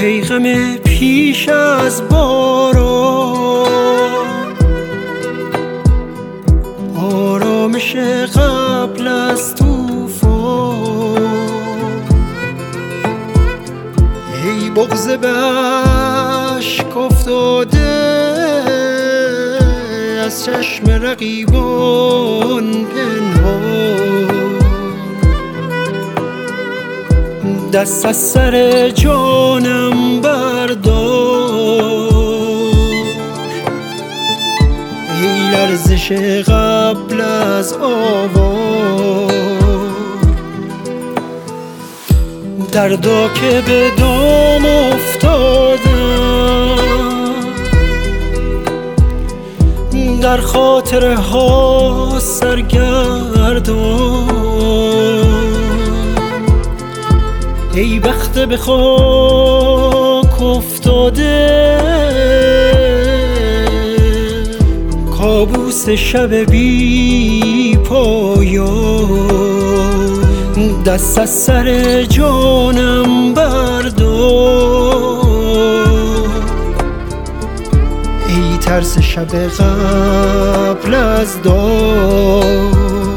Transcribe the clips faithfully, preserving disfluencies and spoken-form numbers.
ای غم پیش از باران، آرامش قبل از طوفان. ای بغض به اشک افتاده از چشم رقیبان پنهان، دست از سر جانم بردار. ای لرزش قبل از آوار، دردا که به دام افتادم در خاطره ها سرگردان. ای بخت به خاک افتاده کابوس شب بی پایان، دست از سر جانم بردار. ای ترس شب قبل از دار.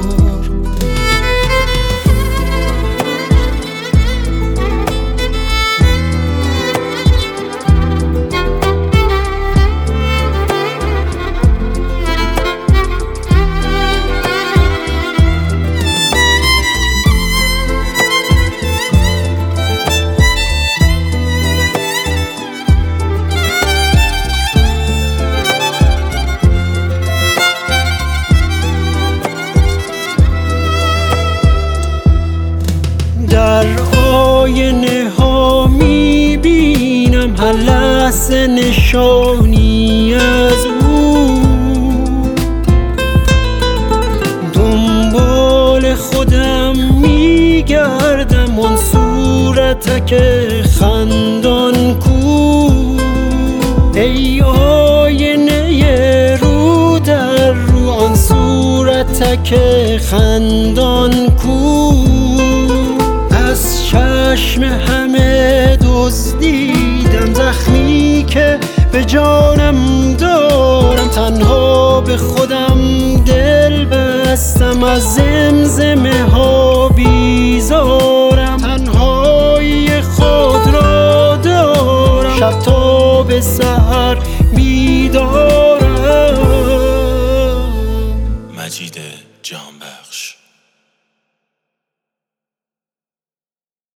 در آینه ها میبینم هر لحظه نشانی از او، دنبال خودم میگردم آن صورتک خندان کو. ای آینه رو در رو آن صورتک خندان کو. از چشم همه دزدیدم زخمی که به جانم دارم، تنها به خودم دل بستم از زمزمه ها بیزارم. تنهایی خود را دارم شب تا به سحر بیدارم. مجید جانبخش.